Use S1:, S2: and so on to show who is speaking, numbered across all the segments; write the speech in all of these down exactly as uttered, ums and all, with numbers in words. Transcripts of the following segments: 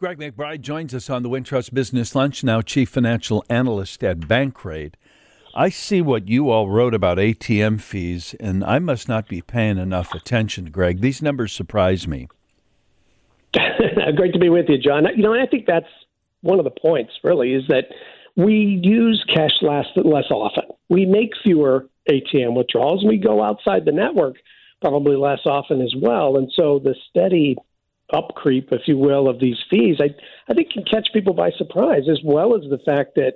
S1: Greg McBride joins us on the Wintrust Business Lunch, now Chief Financial Analyst at Bankrate. I see what you all wrote about A T M fees, and I must not be paying enough attention, Greg. These numbers surprise me.
S2: Great to be with you, John. You know, I think that's one of the points, really, is that we use cash less, less often. We make fewer A T M withdrawals, and we go outside the network probably less often as well. And so the steady up creep, if you will, of these fees, I, I think can catch people by surprise, as well as the fact that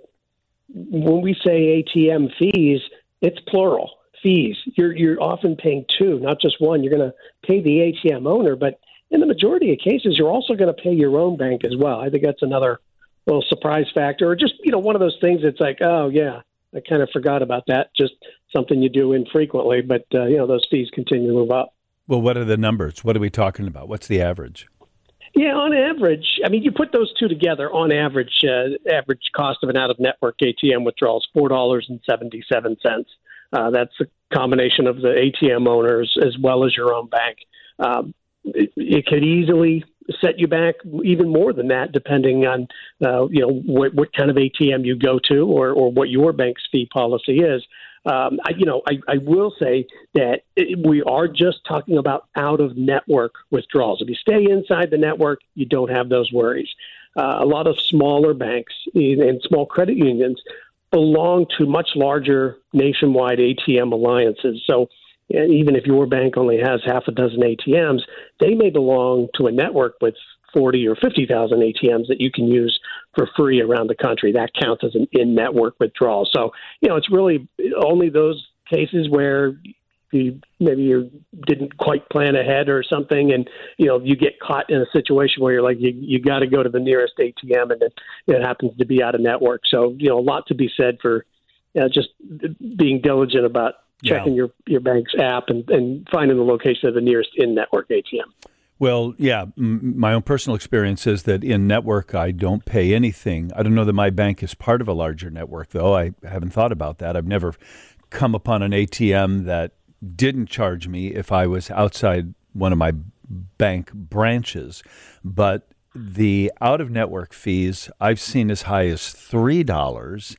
S2: when we say A T M fees, it's plural fees. You're you're often paying two, not just one. You're going to pay the A T M owner, but in the majority of cases, you're also going to pay your own bank as well. I think that's another little surprise factor, or just, you know, one of those things that's like, oh, yeah, I kind of forgot about that. Just something you do infrequently, but, uh, you know, those fees continue to move up.
S1: Well, what are the numbers? What are we talking about? What's the average?
S2: Yeah, on average, I mean, you put those two together, on average, uh, average cost of an out-of-network A T M withdrawal is four dollars and seventy-seven cents. Uh, that's a combination of the A T M owners as well as your own bank. Um, it, it could easily set you back even more than that, depending on, uh, you know, what, what kind of A T M you go to or, or what your bank's fee policy is. Um, I, you know, I, I will say that it, we are just talking about out-of-network withdrawals. If you stay inside the network, you don't have those worries. Uh, a lot of smaller banks and small credit unions belong to much larger nationwide A T M alliances. So and even if your bank only has half a dozen A T Ms, they may belong to a network with forty or fifty thousand A T Ms that you can use for free around the country. That counts as an in-network withdrawal. So, you know, it's really only those cases where you maybe you didn't quite plan ahead or something, and, you know, you get caught in a situation where you're like, you, you got to go to the nearest A T M, and it, it happens to be out of network. So, you know, a lot to be said for uh, just being diligent about checking yeah. your, your bank's app and, and finding the location of the nearest in-network A T M.
S1: Well, yeah, m- my own personal experience is that in network, I don't pay anything. I don't know that my bank is part of a larger network, though. I haven't thought about that. I've never come upon an A T M that didn't charge me if I was outside one of my bank branches. But the out-of-network fees I've seen as high as three dollars,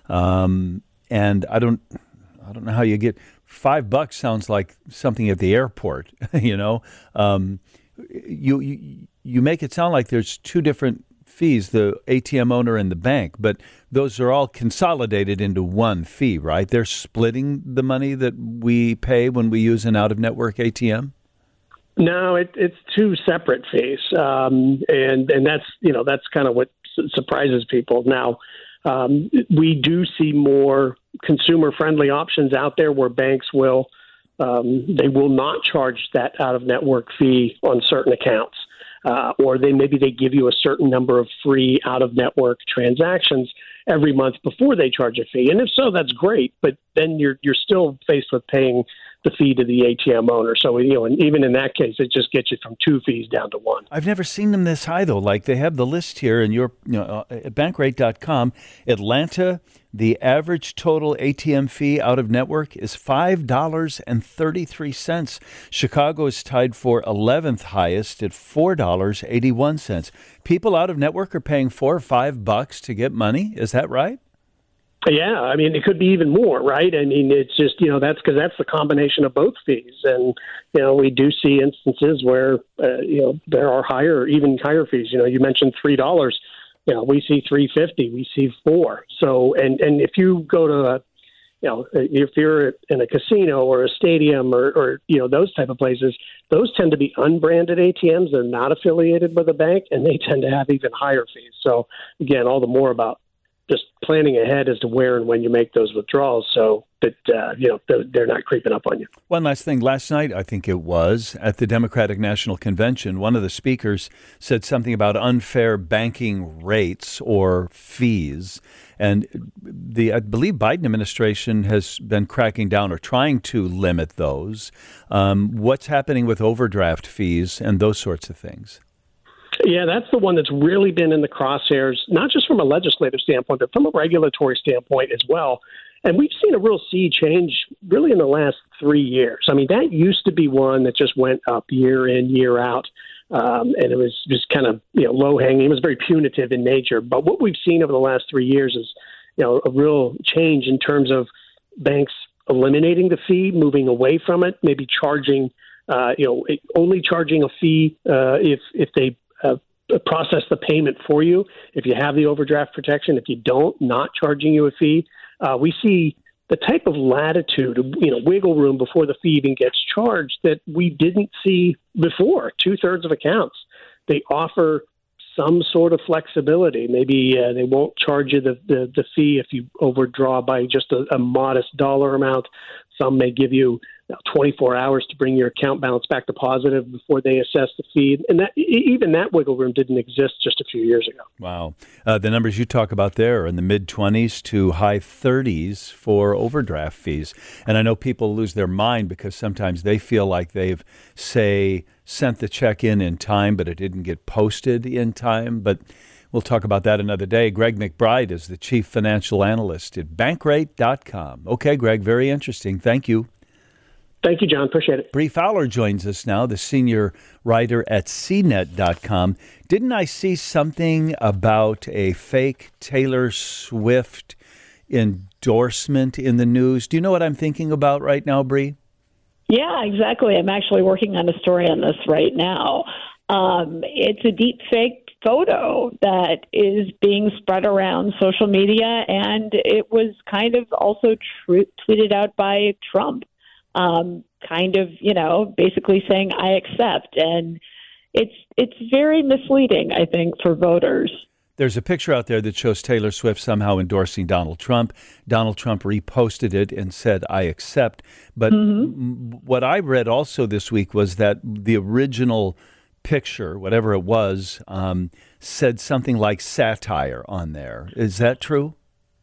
S1: um, and I don't... I don't know how you get five bucks. Sounds like something at the airport. you know, um, you, you you make it sound like there's two different fees: the A T M owner and the bank, but those are all consolidated into one fee, right? They're splitting the money that we pay when we use an out-of-network A T M.
S2: No, it, it's two separate fees, um, and and that's you know that's kind of what su- surprises people now. Um, we do see more consumer-friendly options out there where banks will um, they will not charge that out-of-network fee on certain accounts, uh, or they maybe they give you a certain number of free out-of-network transactions every month before they charge a fee. And if so, that's great, but then you're you're still faced with paying the fee to the A T M owner. So, you know, and even in that case, it just gets you from two fees down to one.
S1: I've never seen them this high, though. Like, they have the list here in your, you know, at bankrate dot com. Atlanta, the average total A T M fee out of network is five dollars and thirty-three cents. Chicago is tied for eleventh highest at four dollars and eighty-one cents. People out of network are paying four or five bucks to get money. Is that right?
S2: Yeah, I mean, it could be even more, right? I mean, it's just, you know, that's because that's the combination of both fees. And, you know, we do see instances where, uh, you know, there are higher, even higher fees. You know, you mentioned three dollars. You know, we see three fifty, we see four. So, and, and if you go to a, you know, if you're in a casino or a stadium or, or, you know, those type of places, those tend to be unbranded A T Ms. They're not affiliated with a bank, and they tend to have even higher fees. So, again, all the more about just planning ahead as to where and when you make those withdrawals so that, uh, you know, they're, they're not creeping up on you.
S1: One last thing. Last night, I think it was, at the Democratic National Convention, one of the speakers said something about unfair banking rates or fees. And the I believe Biden administration has been cracking down or trying to limit those. Um, what's happening with overdraft fees and those sorts of things?
S2: Yeah, that's the one that's really been in the crosshairs, not just from a legislative standpoint, but from a regulatory standpoint as well. And we've seen a real sea change really in the last three years. I mean, that used to be one that just went up year in, year out. um, and it was just kind of you know low hanging. It was very punitive in nature. But what we've seen over the last three years is you know a real change in terms of banks eliminating the fee, moving away from it, maybe charging uh, you know only charging a fee uh, if if they uh, process the payment for you. If you have the overdraft protection, if you don't, not charging you a fee. Uh, we see the type of latitude, you know, wiggle room before the fee even gets charged that we didn't see before. Two thirds of accounts, they offer some sort of flexibility. Maybe uh, they won't charge you the, the, the fee if you overdraw by just a, a modest dollar amount. Some may give you, you know, twenty-four hours to bring your account balance back to positive before they assess the fee. And that, even that wiggle room didn't exist just a few years ago.
S1: Wow. Uh, the numbers you talk about there are in the mid-twenties to high thirties for overdraft fees. And I know people lose their mind because sometimes they feel like they've, say, sent the check in in time, but it didn't get posted in time. But we'll talk about that another day. Greg McBride is the chief financial analyst at bankrate dot com. Okay, Greg, very interesting. Thank you.
S2: Thank you, John. Appreciate it.
S1: Bree Fowler joins us now, the senior writer at C net dot com. Didn't I see something about a fake Taylor Swift endorsement in the news? Do you know what I'm thinking about right now, Bree?
S3: Yeah, exactly. I'm actually working on a story on this right now. Um, it's a deep fake photo that is being spread around social media, and it was kind of also tr- tweeted out by Trump, um, kind of, you know, basically saying, I accept. And it's it's very misleading, I think, for voters.
S1: There's a picture out there that shows Taylor Swift somehow endorsing Donald Trump. Donald Trump reposted it and said, I accept. But mm-hmm. what I read also this week was that the original picture, whatever it was, um, said something like satire on there. Is that true?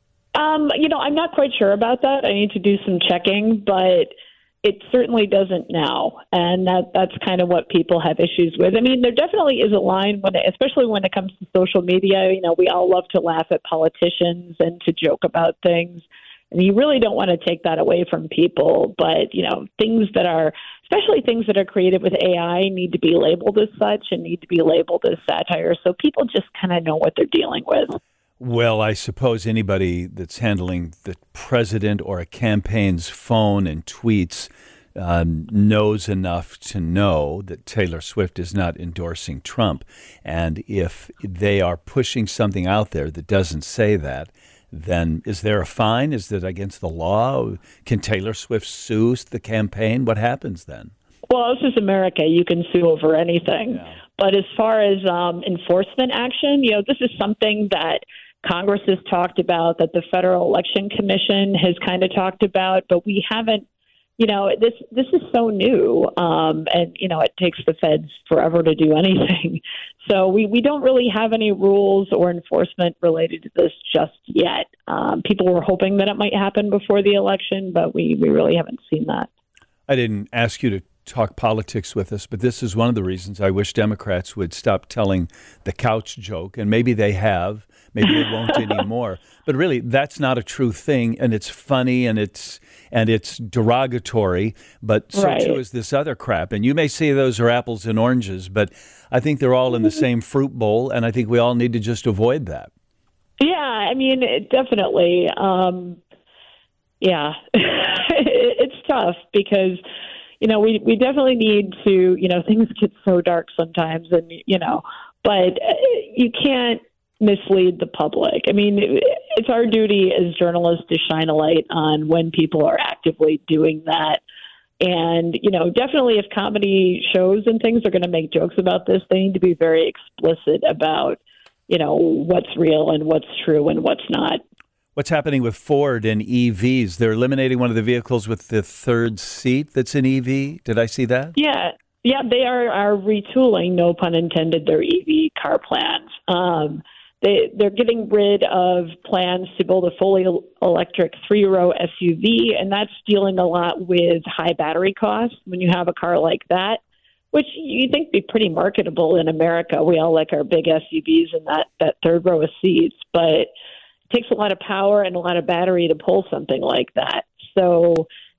S3: Um, you know, I'm not quite sure about that. I need to do some checking, but it certainly doesn't now. And that that's kind of what people have issues with. I mean, there definitely is a line, when, it, especially when it comes to social media. You know, we all love to laugh at politicians and to joke about things. And you really don't want to take that away from people. But, you know, things that are, especially things that are created with A I, need to be labeled as such and need to be labeled as satire. So people just kind of know what they're dealing with.
S1: Well, I suppose anybody that's handling the president or a campaign's phone and tweets um, knows enough to know that Taylor Swift is not endorsing Trump. And if they are pushing something out there that doesn't say that, then is there a fine? Is that against the law? Can Taylor Swift sue the campaign? What happens then?
S3: Well, this is America. You can sue over anything.
S1: Yeah.
S3: But as far as um, enforcement action, you know, this is something that Congress has talked about, that the Federal Election Commission has kind of talked about, but we haven't, you know, this this is so new, um, and, you know, it takes the feds forever to do anything. So we, we don't really have any rules or enforcement related to this just yet. Um, people were hoping that it might happen before the election, but we, we really haven't seen that.
S1: I didn't ask you to talk politics with us, but this is one of the reasons I wish Democrats would stop telling the couch joke, and maybe they have. Maybe they won't anymore. But really, that's not a true thing, and it's funny, and it's and it's derogatory, but so
S3: right.
S1: too is this other crap. And you may say those are apples and oranges, but I think they're all in the same fruit bowl, and I think we all need to just avoid that.
S3: Yeah, I mean, it, definitely. Um, yeah, it's tough because, you know, we, we definitely need to, you know, things get so dark sometimes, and, you know, but you can't mislead the public. I mean, it's our duty as journalists to shine a light on when people are actively doing that. And, you know, definitely if comedy shows and things are going to make jokes about this, they need to be very explicit about, you know, what's real and what's true and what's not.
S1: What's happening with Ford and E Vs? They're eliminating one of the vehicles with the third seat that's an E V. Did I see that?
S3: Yeah. Yeah, they are, are retooling, no pun intended, their E V car plans. Um, They, they're getting rid of plans to build a fully electric three-row S U V, and that's dealing a lot with high battery costs when you have a car like that, which you think be pretty marketable in America. We all like our big S U Vs and that, that third row of seats, but it takes a lot of power and a lot of battery to pull something like that. So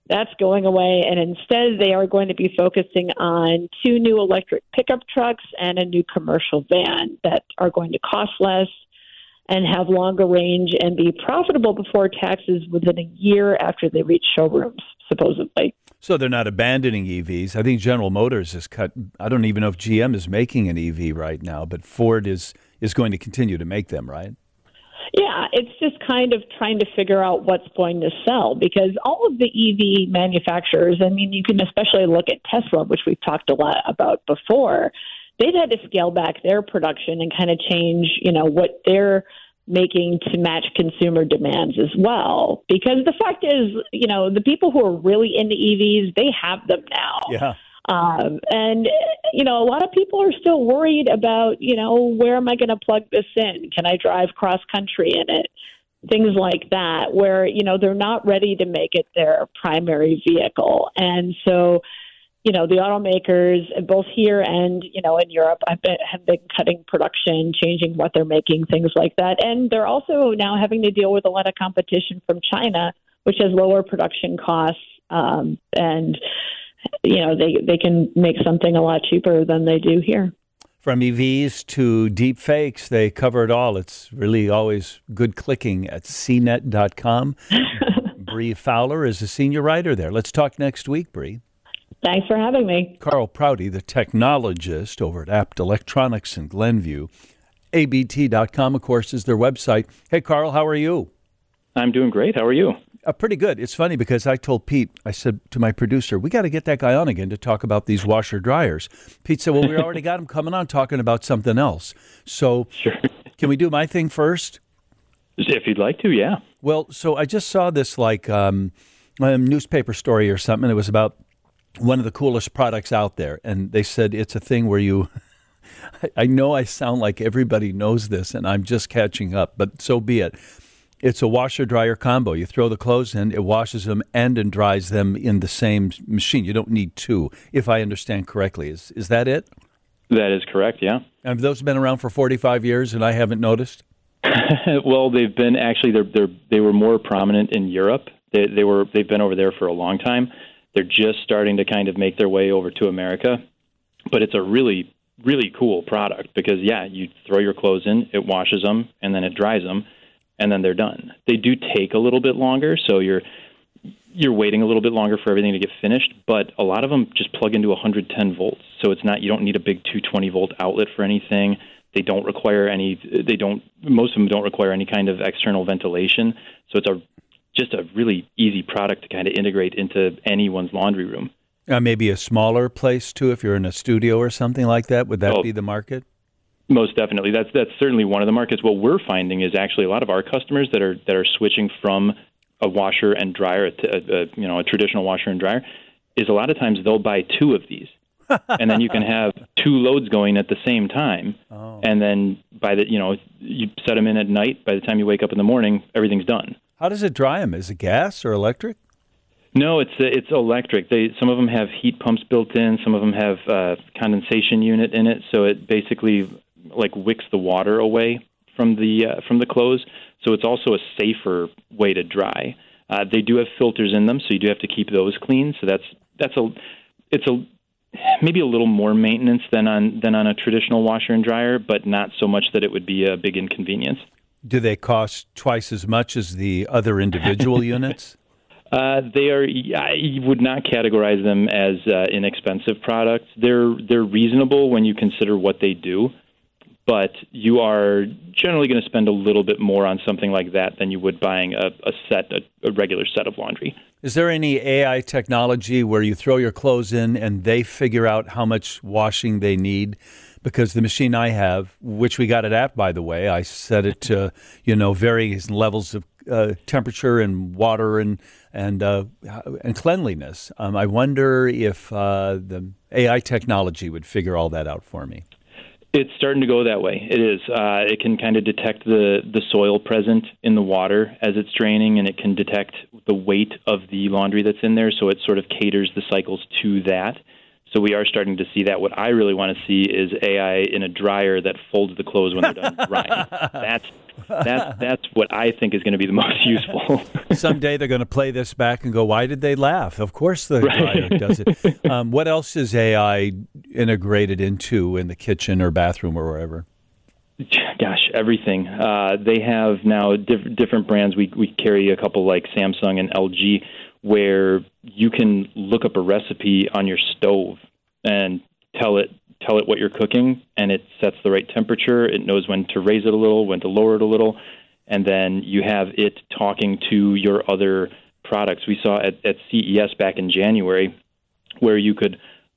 S3: That's going away, and instead they are going to be focusing on two new electric pickup trucks and a new commercial van that are going to cost less and have longer range and be profitable before taxes within a year after they reach showrooms, supposedly.
S1: So they're not abandoning E Vs. I think General Motors has cut, I don't even know if G M is making an E V right now, but Ford is, is going to continue to make them, right?
S3: Yeah, it's just kind of trying to figure out what's going to sell, because all of the E V manufacturers, I mean, you can especially look at Tesla, which we've talked a lot about before. They've had to scale back their production and kind of change, you know, what they're making to match consumer demands as well. Because the fact is, you know, the people who are really into E Vs, they have them now.
S1: Yeah.
S3: Um, and, you know, a lot of people are still worried about, you know, where am I going to plug this in? Can I drive cross country in it? Things like that, where, you know, they're not ready to make it their primary vehicle. And so, you know, the automakers, both here and, you know, in Europe, have been, have been cutting production, changing what they're making, things like that. And they're also now having to deal with a lot of competition from China, which has lower production costs. Um, and, you know, they, they can make something a lot cheaper than they do here.
S1: From E Vs to deep fakes, they cover it all. It's really always good clicking at c net dot com. Bree Fowler is a senior writer there. Let's talk next week, Bree.
S3: Thanks for having me.
S1: Carl Prouty, the technologist over at Apt Electronics in Glenview. A B T dot com, of course, is their website. Hey, Carl, how are you?
S4: I'm doing great. How are you?
S1: Uh, pretty good. It's funny because I told Pete, I said to my producer, we got to get that guy on again to talk about these washer dryers. Pete said, well, we already got him coming on talking about something else. So
S4: sure.
S1: Can we do my thing first?
S4: If you'd like to, yeah.
S1: Well, so I just saw this like um, a newspaper story or something. It was about one of the coolest products out there. And they said it's a thing where you, I know I sound like everybody knows this and I'm just catching up, but so be it. It's a washer-dryer combo. You throw the clothes in, it washes them and and dries them in the same machine. You don't need two, if I understand correctly. Is is that it?
S4: That is correct, yeah.
S1: Have those been around for forty-five years and I haven't noticed?
S4: Well, they've been actually they're, they're they were more prominent in Europe. They they were they've been over there for a long time. They're just starting to kind of make their way over to America. But it's a really really cool product because yeah, you throw your clothes in, it washes them and then it dries them. And then they're done. They do take a little bit longer, so you're you're waiting a little bit longer for everything to get finished. But a lot of them just plug into one hundred ten volts, so it's not you don't need a big two hundred twenty volt outlet for anything. They don't require any. They don't. Most of them don't require any kind of external ventilation. So it's a just a really easy product to kind of integrate into anyone's laundry room.
S1: Uh, maybe a smaller place too, if you're in a studio or something like that. Would that
S4: oh.
S1: be the market?
S4: Most definitely. That's that's certainly one of the markets. What we're finding is actually a lot of our customers that are that are switching from a washer and dryer, a, a, you know, a traditional washer and dryer, is a lot of times they'll buy two of these, and then you can have two loads going at the same time. Oh. And then by the you know you set them in at night. By the time you wake up in the morning, everything's done.
S1: How does it dry them? Is it gas or electric?
S4: No, it's uh, it's electric. They some of them have heat pumps built in. Some of them have uh, condensation unit in it, so it basically like wicks the water away from the uh, from the clothes, so it's also a safer way to dry. Uh, they do have filters in them, so you do have to keep those clean. So that's that's a it's a maybe a little more maintenance than on than on a traditional washer and dryer, but not so much that it would be a big inconvenience.
S1: Do they cost twice as much as the other individual units?
S4: Uh, they are. I would not categorize them as uh, inexpensive products. They're they're reasonable when you consider what they do. But you are generally going to spend a little bit more on something like that than you would buying a, a set, a, a regular set of laundry.
S1: Is there any A I technology where you throw your clothes in and they figure out how much washing they need? Because the machine I have, which we got at Apt, by the way, I set it to, you know, various levels of uh, temperature and water and and uh, and cleanliness. Um, I wonder if uh, the A I technology would figure all that out for me.
S4: It's starting to go that way. It is. Uh, it can kind of detect the, the soil present in the water as it's draining, and it can detect the weight of the laundry that's in there, so it sort of caters the cycles to that. So we are starting to see that. What I really want to see is A I in a dryer that folds the clothes when they're done drying. That's that's that's what I think is going to be the most useful.
S1: Someday they're going to play this back and go, "Why did they laugh?" Of course, the dryer does it. Um, what else is A I integrated into in the kitchen or bathroom or wherever?
S4: Gosh, everything. Uh, they have now diff- different brands. We we carry a couple like Samsung and L G, where you can look up a recipe on your stove and tell it tell it what you're cooking, and it sets the right temperature. It knows when to raise it a little, when to lower it a little, and then you have it talking to your other products. We saw at, at C E S back in January where you could.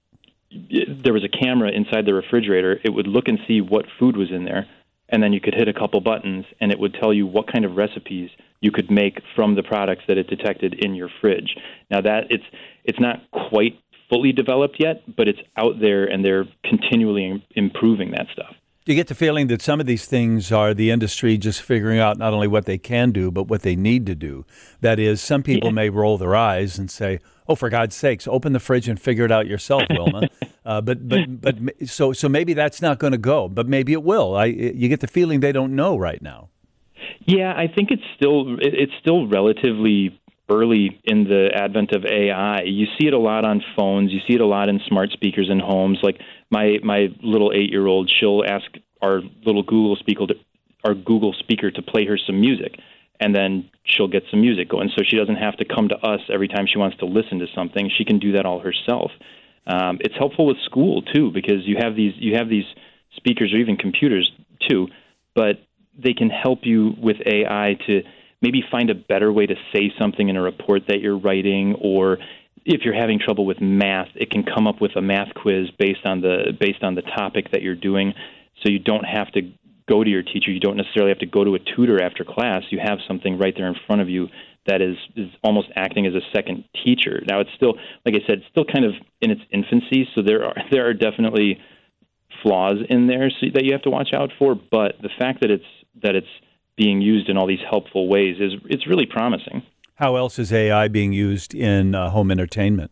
S4: There was a camera inside the refrigerator. It would look and see what food was in there, and then you could hit a couple buttons, and it would tell you what kind of recipes you could make from the products that it detected in your fridge. Now, that it's it's not quite fully developed yet, but it's out there, and they're continually improving that stuff.
S1: Do you get the feeling that some of these things are the industry just figuring out not only what they can do, but what they need to do? That is, some people yeah. may roll their eyes and say, "Oh, for God's sakes, open the fridge and figure it out yourself, Wilma." uh, but but but so so maybe that's not going to go, but maybe it will. I you get the feeling they don't know right now.
S4: Yeah, I think it's still it's still relatively early in the advent of A I. You see it a lot on phones. You see it a lot in smart speakers in homes. Like my my little eight-year-old, she'll ask our little Google speaker to, our Google speaker to play her some music, and then she'll get some music going. So she doesn't have to come to us every time she wants to listen to something. She can do that all herself. Um, it's helpful with school too, because you have these you have these speakers or even computers too, but they can help you with A I to maybe find a better way to say something in a report that you're writing, or if you're having trouble with math, it can come up with a math quiz based on the based on the topic that you're doing. So you don't have to go to your teacher. You don't necessarily have to go to a tutor after class. You have something right there in front of you that is, is almost acting as a second teacher. Now, it's still, like I said, it's still kind of in its infancy, so there are there are definitely flaws in there so, that you have to watch out for. But the fact that it's that it's being used in all these helpful ways is it's really promising.
S1: How else is A I being used in uh, home entertainment?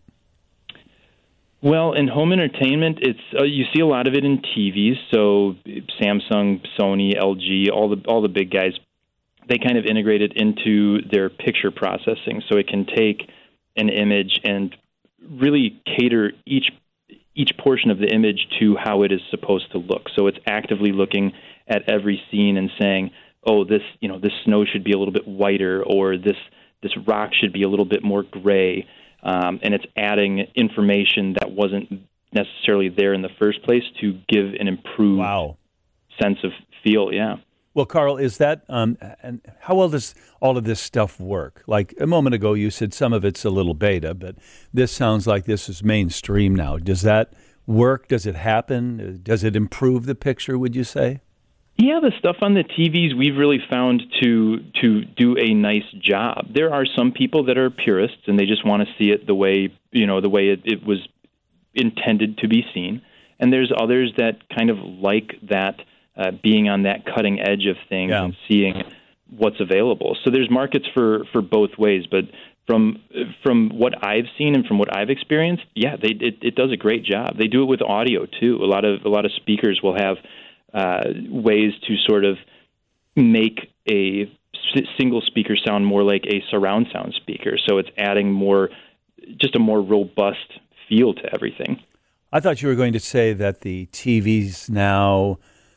S4: Well, in home entertainment, it's uh, you see a lot of it in T Vs. So Samsung, Sony, L G, all the all the big guys, they kind of integrate it into their picture processing. So it can take an image and really cater each each portion of the image to how it is supposed to look. So it's actively looking at every scene and saying, "Oh, this you know this snow should be a little bit whiter," or this this rock should be a little bit more gray. Um, and it's adding information that wasn't necessarily there in the first place to give an improved
S1: wow.
S4: sense of feel. Yeah.
S1: Well, Carl, is that um, and how well does all of this stuff work? Like a moment ago, you said some of it's a little beta, but this sounds like this is mainstream now. Does that work? Does it happen? Does it improve the picture, would you say?
S4: Yeah, the stuff on the T Vs we've really found to to do a nice job. There are some people that are purists and they just want to see it the way you know the way it, it was intended to be seen, and there's others that kind of like that uh, being on that cutting edge of things yeah. and seeing what's available. So there's markets for, for both ways, but from from what I've seen and from what I've experienced, yeah, they it, it does a great job. They do it with audio too. A lot of a lot of speakers will have Uh, ways to sort of make a s- single speaker sound more like a surround sound speaker. So it's adding more, just a more robust feel to everything.
S1: I thought you were going to say that the T Vs now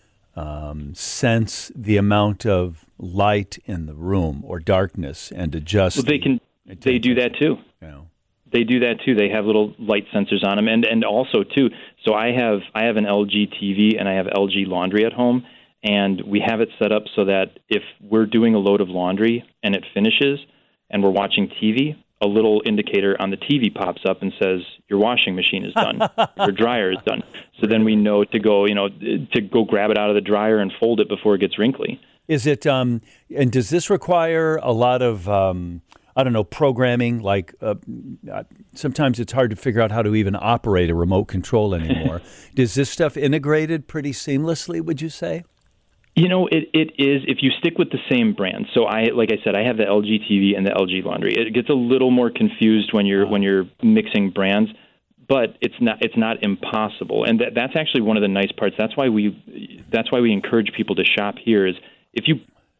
S1: um, sense the amount of light in the room or darkness and adjust.
S4: Well, they can. They do that too.
S1: You know.
S4: They do that too. They have little light sensors on them, and and also too. So I have I have an L G T V and I have L G laundry at home, and we have it set up so that if we're doing a load of laundry and it finishes, and we're watching T V, a little indicator on the T V pops up and says your washing machine is done, your dryer is done. So then we know to go, you know, to go grab it out of the dryer and fold it before it gets wrinkly.
S1: Is it? Um, and does this require a lot of Um I don't know, programming, like uh, sometimes it's hard to figure out how to even operate a remote control anymore. Is this stuff integrated pretty seamlessly, would you say?
S4: You know, it, it is if you stick with the same brand. So I, like I said, I have the L G T V and the L G laundry. It gets a little more confused when you're, wow. when you're mixing brands, but it's not, it's not impossible. And that, that's actually one of the nice parts. That's why we, that's why we encourage people to shop here is if you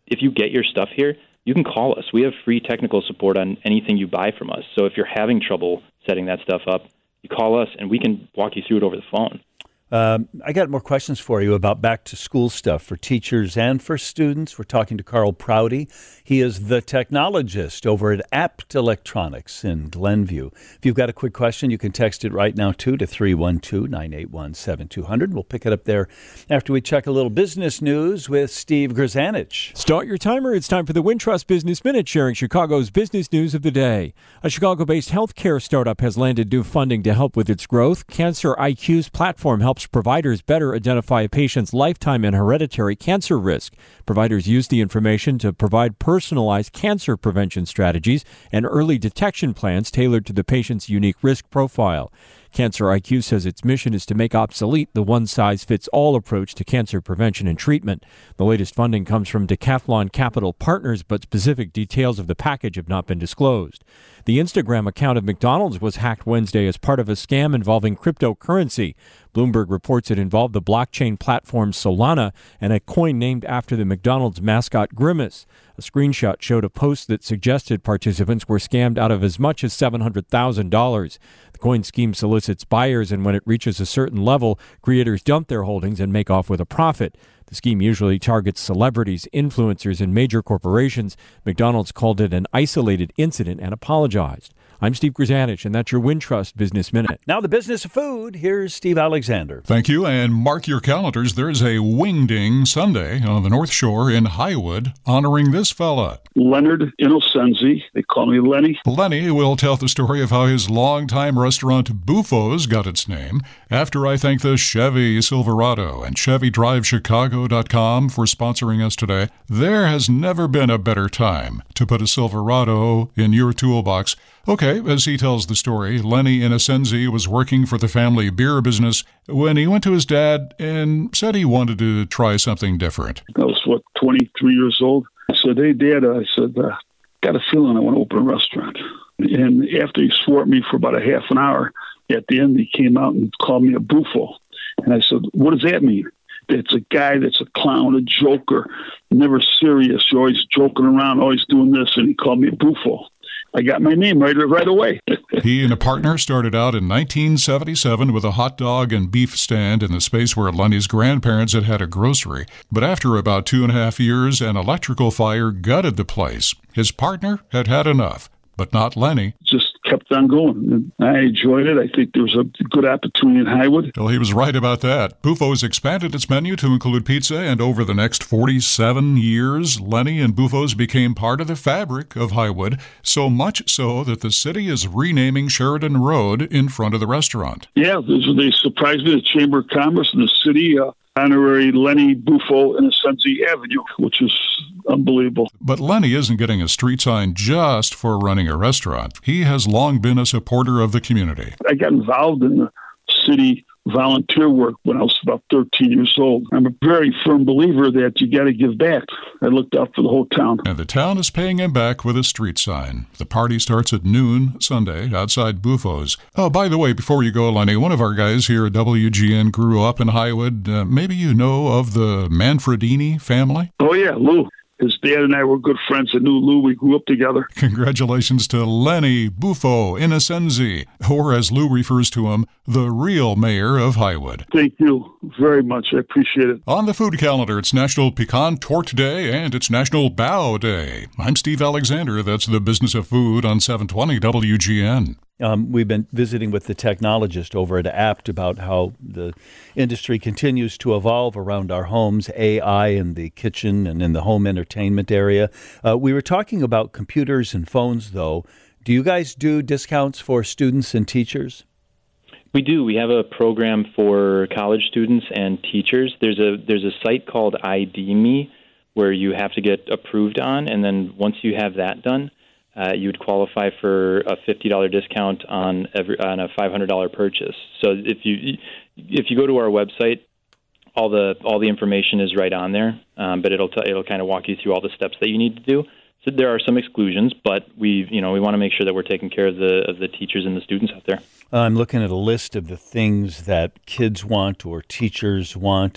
S4: if you get your stuff here, you can call us. We have free technical support on anything you buy from us. So if you're having trouble setting that stuff up, you call us and we can walk you through it over the phone.
S1: Um, I got more questions for you about back-to-school stuff for teachers and for students. We're talking to Carl Prouty. He is the technologist over at Apt Electronics in Glenview. If you've got a quick question, you can text it right now, too, to three one two, nine eight one, seven two zero zero. We'll pick it up there after we check a little business news with Steve Grzanich.
S5: Start your timer. It's time for the Wintrust Business Minute, sharing Chicago's business news of the day. A Chicago-based healthcare startup has landed new funding to help with its growth. Cancer I Q's platform helps providers better identify a patient's lifetime and hereditary cancer risk. Providers use the information to provide personalized cancer prevention strategies and early detection plans tailored to the patient's unique risk profile. Cancer I Q says its mission is to make obsolete the one-size-fits-all approach to cancer prevention and treatment. The latest funding comes from Decathlon Capital Partners, but specific details of the package have not been disclosed. The Instagram account of McDonald's was hacked Wednesday as part of a scam involving cryptocurrency. Bloomberg reports it involved the blockchain platform Solana and a coin named after the McDonald's mascot Grimace. A screenshot showed a post that suggested participants were scammed out of as much as seven hundred thousand dollars. The coin scheme solicits buyers, and when it reaches a certain level, creators dump their holdings and make off with a profit. The scheme usually targets celebrities, influencers, and major corporations. McDonald's called it an isolated incident and apologized. I'm Steve Grzanich, and that's your Wintrust Business Minute.
S1: Now the business of food. Here's Steve Alexander.
S6: Thank you, and mark your calendars. There's a Wingding Sunday on the North Shore in Highwood honoring this fella.
S7: Leonard Innocenzi. They call me Lenny.
S6: Lenny will tell the story of how his longtime restaurant Bufo's got its name after I thank the Chevy Silverado and Chevy Drive Chicago dot com for sponsoring us today. There has never been a better time to put a Silverado in your toolbox. Okay, as he tells the story, Lenny Innocenzi was working for the family beer business when he went to his dad and said he wanted to try something different.
S7: I was, what, twenty-three years old? I said, hey, Dad, I said, uh, got a feeling I want to open a restaurant. And after he swore at me for about a half an hour, at the end he came out and called me a bufo. And I said, what does that mean? It's a guy that's a clown, a joker, never serious. You're always joking around, always doing this. And he called me a bufo. I got my name right right away.
S6: He and a partner started out in nineteen seventy-seven with a hot dog and beef stand in the space where Lenny's grandparents had had a grocery. But after about two and a half years, an electrical fire gutted the place. His partner had had enough, but not Lenny.
S7: Just kept on going. And I enjoyed it. I think there was a good opportunity in Highwood.
S6: Well, he was right about that. Bufo's expanded its menu to include pizza, and over the next forty-seven years, Lenny and Bufo's became part of the fabric of Highwood, so much so that the city is renaming Sheridan Road in front of the restaurant.
S7: Yeah, they surprised me, the Chamber of Commerce and the city, uh, honorary Lenny Bufo Innocenzi Avenue, which is unbelievable.
S6: But Lenny isn't getting a street sign just for running a restaurant. He has long been a supporter of the community.
S7: I got involved in the city volunteer work when I was about thirteen years old. I'm a very firm believer that you got to give back. I looked out for the whole town.
S6: And the town is paying him back with a street sign. The party starts at noon Sunday outside Bufo's. Oh, by the way, before you go, Lenny, one of our guys here at W G N grew up in Highwood. Uh, maybe you know of the Manfredini family?
S7: Oh, yeah, Lou. His dad and I were good friends. I knew Lou. We grew up together.
S6: Congratulations to Lenny Bufo Innocenzi, or as Lou refers to him, the real mayor of Highwood.
S7: Thank you very much. I appreciate it.
S6: On the food calendar, it's National Pecan Torte Day and it's National Bao Day. I'm Steve Alexander. That's the Business of Food on seven twenty W G N.
S1: Um, we've been visiting with the technologist over at Apt about how the industry continues to evolve around our homes, A I in the kitchen and in the home entertainment area. Uh, we were talking about computers and phones, though. Do you guys do discounts for students and teachers?
S4: We do. We have a program for college students and teachers. There's a there's a site called I D Me where you have to get approved on, and then once you have that done, Uh, you would qualify for a fifty dollars discount on every on a five hundred dollars purchase. So if you if you go to our website, all the all the information is right on there, um, but it'll t- it'll kind of walk you through all the steps that you need to do. So there are some exclusions, but we you know we want to make sure that we're taking care of the of the teachers and the students out there.
S1: I'm looking at a list of the things that kids want or teachers want.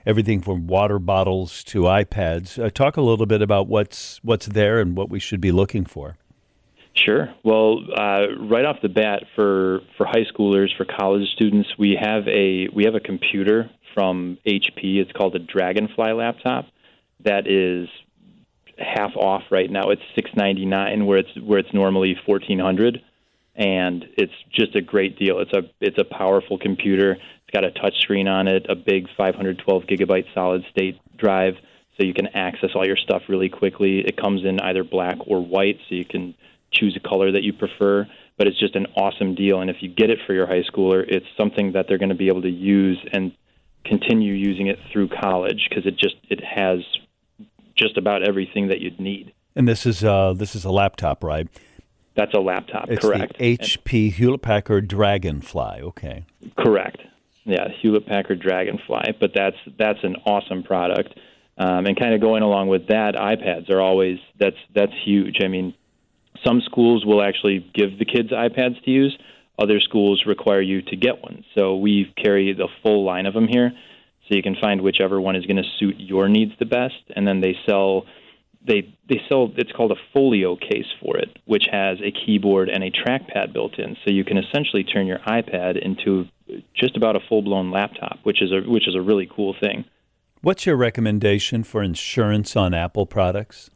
S1: everything from water bottles to iPads. Uh, talk a little bit about what's what's there and what we should be looking for.
S4: Sure. Well, uh, right off the bat, for, for high schoolers, for college students, we have a we have a computer from H P. It's called a Dragonfly laptop. That is half off right now. It's six ninety-nine, where it's where it's normally fourteen hundred, and it's just a great deal. It's a it's a powerful computer. It's got a touch screen on it, a big five hundred twelve gigabyte solid state drive, so you can access all your stuff really quickly. It comes in either black or white, so you can choose a color that you prefer. But it's just an awesome deal, and if you get it for your high schooler, it's something that they're going to be able to use and continue using it through college, because it just it has just about everything that you'd need.
S1: And this is uh, this is a laptop, right?
S4: That's a laptop,
S1: it's
S4: correct.
S1: The H P Hewlett-Packard Dragonfly, okay.
S4: Correct. Yeah, Hewlett-Packard Dragonfly, but that's that's an awesome product. Um, and kind of going along with that, iPads are always, that's that's huge. I mean, some schools will actually give the kids iPads to use. Other schools require you to get one. So we carry the full line of them here, so you can find whichever one is going to suit your needs the best. And then they sell, they they sell. It's called a folio case for it, which has a keyboard and a trackpad built in. So you can essentially turn your iPad into just about a full-blown laptop, which is a which is a really cool thing.
S1: What's your recommendation for insurance on Apple products?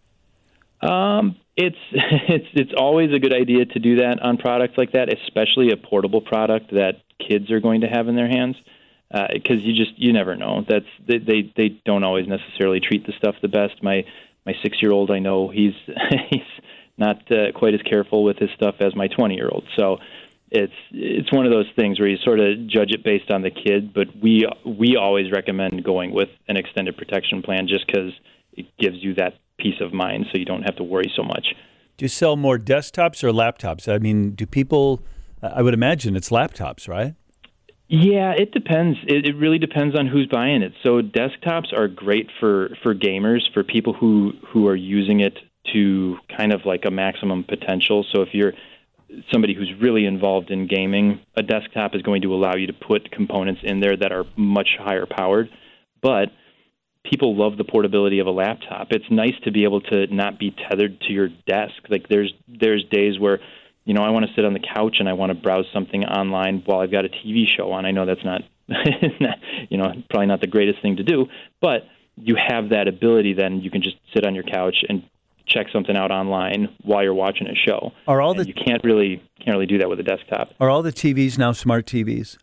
S4: Um, it's it's it's always a good idea to do that on products like that, especially a portable product that kids are going to have in their hands, because uh, you just you never know. That's they, they they don't always necessarily treat the stuff the best. My my six-year-old, I know he's he's not uh, quite as careful with his stuff as my twenty-year-old. So it's it's one of those things where you sort of judge it based on the kid. But we we always recommend going with an extended protection plan, just because it gives you that peace of mind, so you don't have to worry so much.
S1: Do you sell more desktops or laptops? I mean, do people, I would imagine it's laptops, right?
S4: Yeah, it depends. It, it really depends on who's buying it. So desktops are great for, for gamers, for people who, who are using it to kind of like a maximum potential. So if you're somebody who's really involved in gaming, a desktop is going to allow you to put components in there that are much higher powered. But people love the portability of a laptop. It's nice to be able to not be tethered to your desk. Like there's there's days where, you know, I want to sit on the couch and I want to browse something online while I've got a T V show on. I know that's not, not, you know, probably not the greatest thing to do, but you have that ability. Then you can just sit on your couch and check something out online while you're watching a show.
S1: Are all the
S4: and you can't really can't really do that with a desktop.
S1: Are all the T Vs now smart T Vs?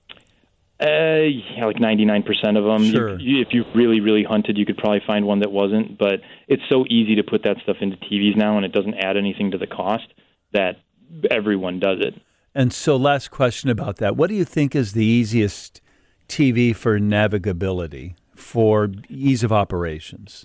S4: Uh, yeah, like ninety-nine percent of them.
S1: Sure.
S4: You, if you really, really hunted, you could probably find one that wasn't. But it's so easy to put that stuff into T Vs now, and it doesn't add anything to the cost, that everyone does it.
S1: And so last question about that. What do you think is the easiest T V for navigability, for ease of operations?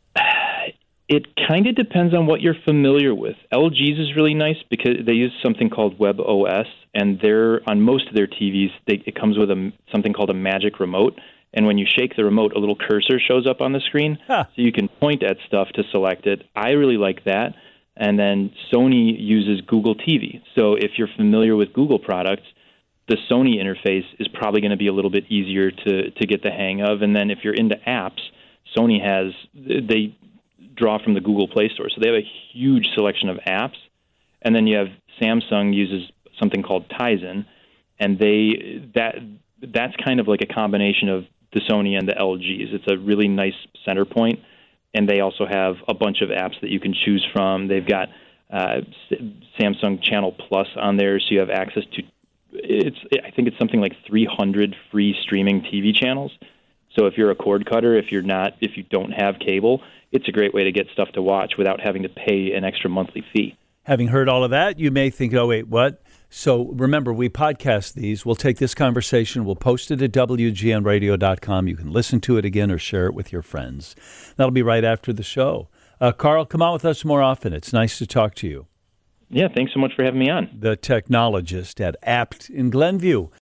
S4: It kind of depends on what you're familiar with. L G's is really nice because they use something called WebOS, and they're on most of their T Vs, they, it comes with a, something called a magic remote. And when you shake the remote, a little cursor shows up on the screen, huh. so you can point at stuff to select it. I really like that. And then Sony uses Google T V. So if you're familiar with Google products, the Sony interface is probably going to be a little bit easier to, to get the hang of. And then if you're into apps, Sony has, they draw from the Google Play Store. So they have a huge selection of apps. And then you have Samsung uses something called Tizen, and they that that's kind of like a combination of the Sony and the L Gs. It's a really nice center point, and they also have a bunch of apps that you can choose from. They've got uh, Samsung Channel Plus on there, so you have access to it's I think it's something like three hundred free streaming T V channels. So if you're a cord cutter, if you're not, if you don't have cable, it's a great way to get stuff to watch without having to pay an extra monthly fee.
S1: Having heard all of that, you may think, oh, wait, what? So remember, we podcast these. We'll take this conversation. We'll post it at W G N radio dot com. You can listen to it again or share it with your friends. That'll be right after the show. Uh, Carl, come on with us more often. It's nice to talk to you.
S4: Yeah, thanks so much for having me on.
S1: The technologist at Apt in Glenview.